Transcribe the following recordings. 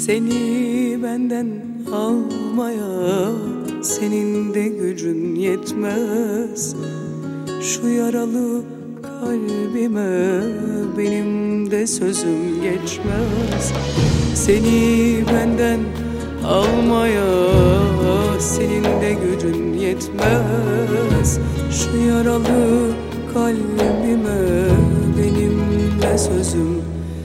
Seni benden almaya senin de gücün yetmez. Şu yaralı kalbime benim de sözüm geçmez. Seni benden almaya senin de gücün yetmez. Şu yaralı kalbime benim de sözüm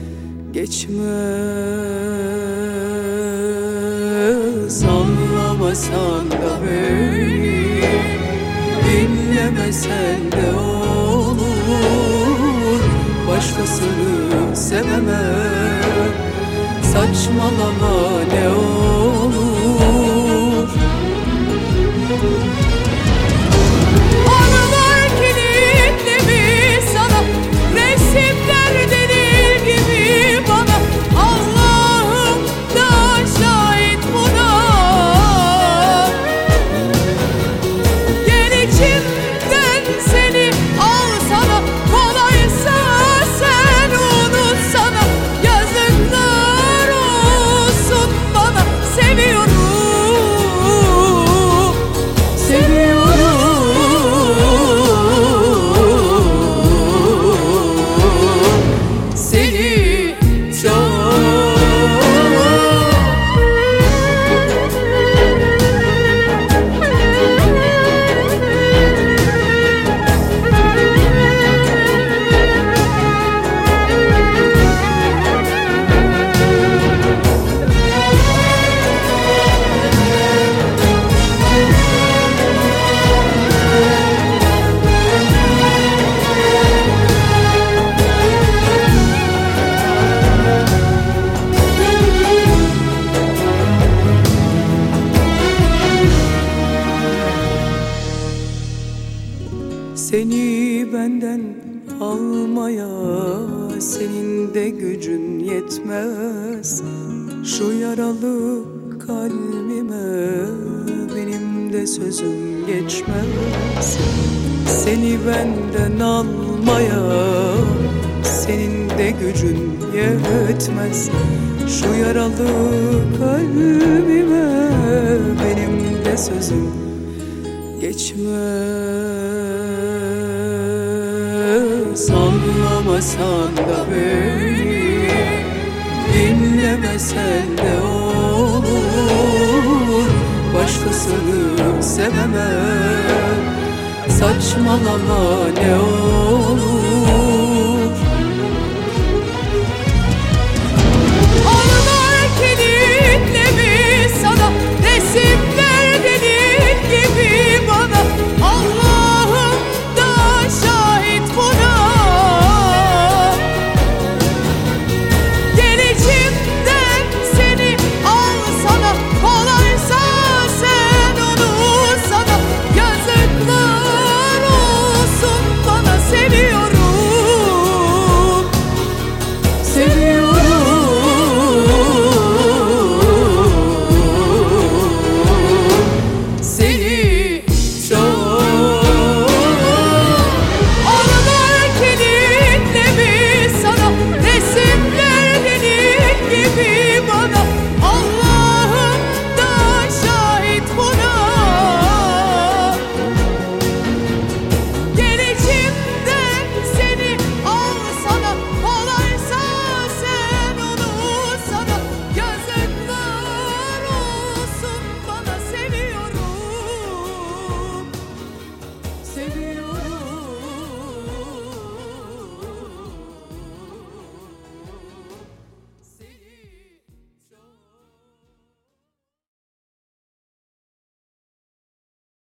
geçmez. Anlamasan da beni, dinlemesen de olur. Başkasını sevemem, saçmalama ne olur. Anılar kilitli mi sana, resimler delil gibi bana. Allah'ım da şahit buna. Gel içimden seni alsana, kolaysa sen unutsana. Yazıklar olsun bana, seviyorum. Seni benden almaya senin de gücün yetmez. Şu yaralı kalbime benim de sözüm geçmez. Seni benden almaya senin de gücün yetmez. Şu yaralı kalbime benim de sözüm geçmez. Anlamasan da beni, dinlemesen de olur. Başkasını sevemem, saçmalama ne olur. Anılar kilitli mi sana, resimler delil gibi bana. Allah'ım da şahit buna. Gel içimden seni alsana, kolaysa sen unutsana. Yazıklar olsun bana, seviyorum.